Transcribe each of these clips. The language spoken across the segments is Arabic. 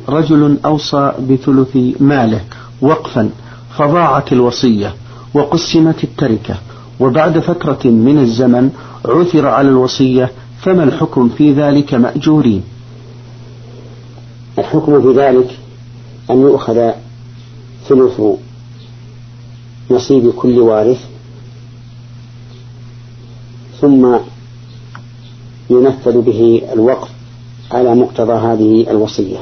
رجل أوصى بثلث ماله وقفا فضاعت الوصية وقسمت التركة، وبعد فترة من الزمن عثر على الوصية، فما الحكم في ذلك مأجورين؟ الحكم في ذلك أن يؤخذ ثلث نصيب كل وارث ثم ينفذ به الوقف على مقتضى هذه الوصية.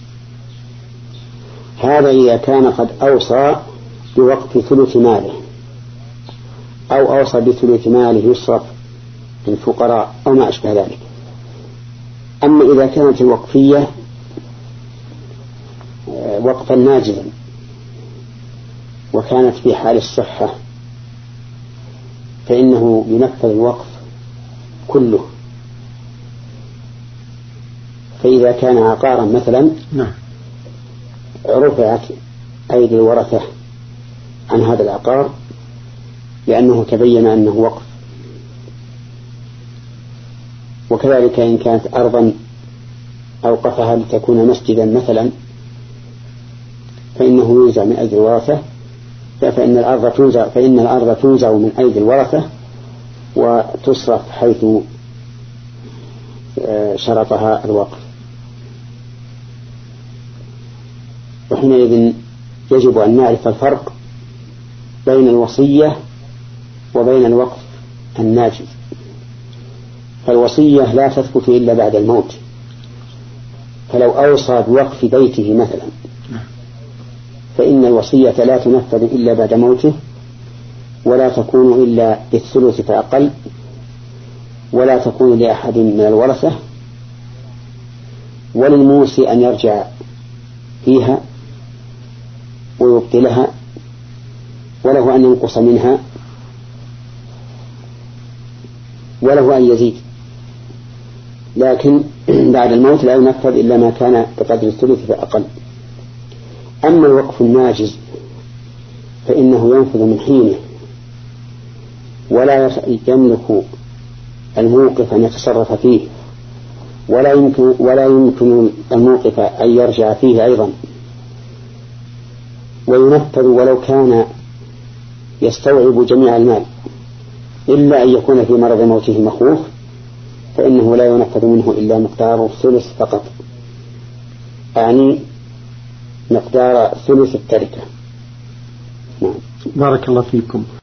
هذا إذا كان قد أوصى بوقف ثلث ماله أو أوصى بثلث ماله يصرف للفقراء أو ما أشبه ذلك. أما إذا كانت الوقفية وقفا ناجزا وكانت في حال الصحة فإنه ينفذ الوقف كله. فإذا كان عقارا مثلا رفعت أيدي الورثة عن هذا العقار لأنه تبين أنه وقف. وكذلك إن كانت أرضا أوقفها لتكون مسجدا مثلا فإنه ينزع من أيدي الورثة، فإن الأرض تنزع من أيدي الورثة وتصرف حيث شرطها الوقف. وحينئذ يجب أن نعرف الفرق بين الوصية وبين الوقف الناجز. فالوصية لا تثبت إلا بعد الموت، فلو أوصى بوقف بيته مثلا فإن الوصية لا تنفذ إلا بعد موته، ولا تكون إلا بالثلث فأقل، ولا تكون لأحد من الورثة، وللموصي أن يرجع فيها ويبطلها، وله أن ينقص منها، وله أن يزيد، لكن بعد الموت لا ينفذ إلا ما كان بقدر الثلث فأقل. أما الوقف الناجز فإنه ينفذ من حينه، ولا يملك الموقف أن يتصرف فيه، ولا يمكن الموقف أن يرجع فيه أيضا، وينفذ ولو كان يستوعب جميع المال، إلا أن يكون في مرض موته مخوف فإنه لا ينفذ منه إلا مقدار الثلث فقط، يعني مقدار ثلث التركة. بارك الله فيكم.